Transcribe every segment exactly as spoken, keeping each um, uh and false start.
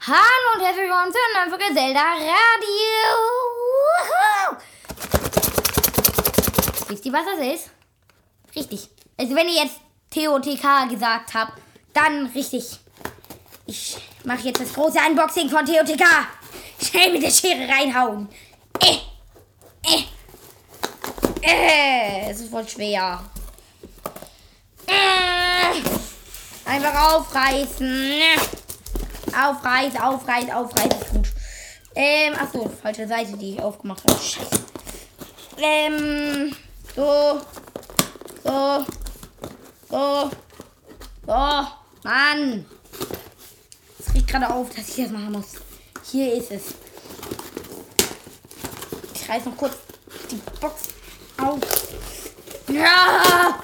Hallo und herzlich willkommen zu einer neuen Folge Zelda Radio. Wisst ihr, was das ist? Richtig. Also wenn ihr jetzt T O T K gesagt habt, dann richtig. Ich mache jetzt das große Unboxing von T O T K. Schnell mit der Schere reinhauen. Äh, äh, äh, es ist voll schwer. Äh, einfach aufreißen. Aufreißen, aufreißen, aufreißen. Gut. Ähm, achso, falsche Seite, die ich aufgemacht habe. Scheiße. Ähm, so. So. So. So. Mann. Es riecht gerade auf, dass ich das machen muss. Hier ist es. Ich reiß noch kurz die Box auf. Ja!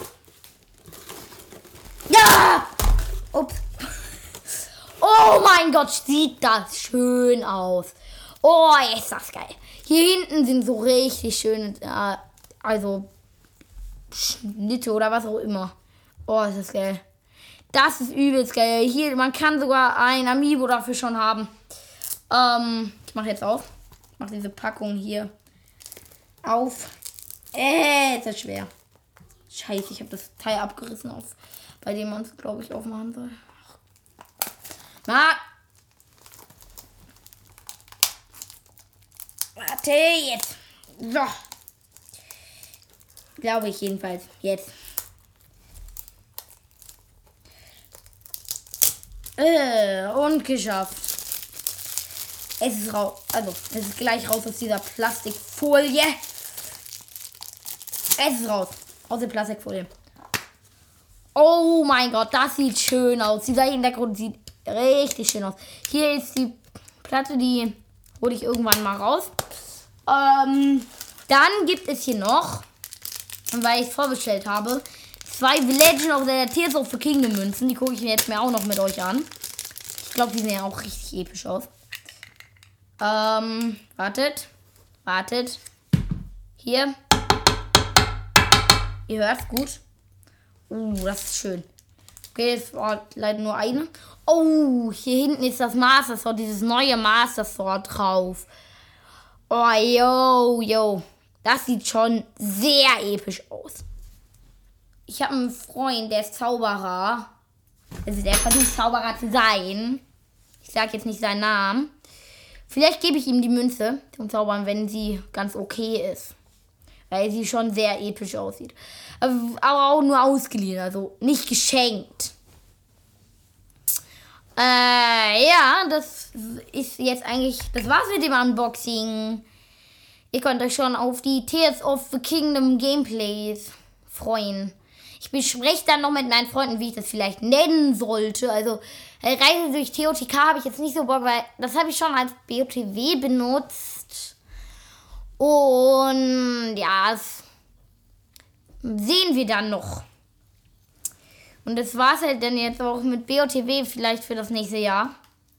Ja! Ups. Oh mein Gott, sieht das schön aus. Oh, ist das geil. Hier hinten sind so richtig schöne, äh, also Schnitte oder was auch immer. Oh, ist das geil. Das ist übelst geil. Hier, man kann sogar ein Amiibo dafür schon haben. Ähm, ich mache jetzt auf. Ich mache diese Packung hier auf. Äh, ist das schwer. Scheiße, ich habe das Teil abgerissen, auf, bei dem man es, glaube ich, aufmachen soll. Na. Warte, jetzt. So. Glaube ich jedenfalls. Jetzt. Äh, und geschafft. Es ist raus. Also, es ist gleich raus aus dieser Plastikfolie. Es ist raus. Aus der Plastikfolie. Oh mein Gott, das sieht schön aus. Dieser Hintergrund sieht richtig schön aus. Hier ist die Platte, die hole ich irgendwann mal raus. Ähm, dann gibt es hier noch, weil ich es vorbestellt habe, zwei Legend of Zelda Tears of the Kingdom Münzen. Die gucke ich mir jetzt mir auch noch mit euch an. Ich glaube, die sehen ja auch richtig episch aus. Ähm, wartet. Wartet. Hier. Ihr hört es gut. Uh, das ist schön. Okay, es war leider nur eine. Oh, hier hinten ist das Master Sword, dieses neue Master Sword drauf. Oh, yo, yo. Das sieht schon sehr episch aus. Ich habe einen Freund, der ist Zauberer. Also der versucht Zauberer zu sein. Ich sage jetzt nicht seinen Namen. Vielleicht gebe ich ihm die Münze zum Zaubern, wenn sie ganz okay ist. Weil sie schon sehr episch aussieht. Aber auch nur ausgeliehen, also nicht geschenkt. Äh, ja, das ist jetzt eigentlich, das war's mit dem Unboxing. Ihr könnt euch schon auf die Tears of the Kingdom Gameplays freuen. Ich bespreche dann noch mit meinen Freunden, wie ich das vielleicht nennen sollte. Also, Reise durch T O T K habe ich jetzt nicht so Bock, weil das habe ich schon als B O T W benutzt. Und ja, das sehen wir dann noch. Und das war's halt dann jetzt auch mit B O T W vielleicht für das nächste Jahr.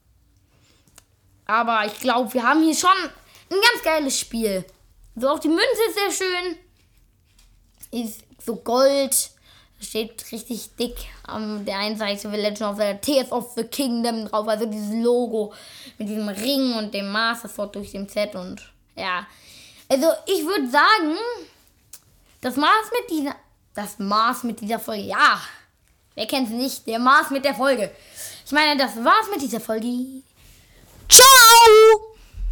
Aber ich glaube, wir haben hier schon ein ganz geiles Spiel. So, auch die Münze ist sehr schön. Ist so Gold. Da steht richtig dick an der einen Seite The Legend of Zelda Tears of the Kingdom drauf. Also dieses Logo mit diesem Ring und dem Master Sword durch dem Set. Und ja, also ich würde sagen, das Maß mit dieser, das Maß mit dieser Folge, ja. Wer kennt es nicht? Der Maß mit der Folge. Ich meine, das war's mit dieser Folge.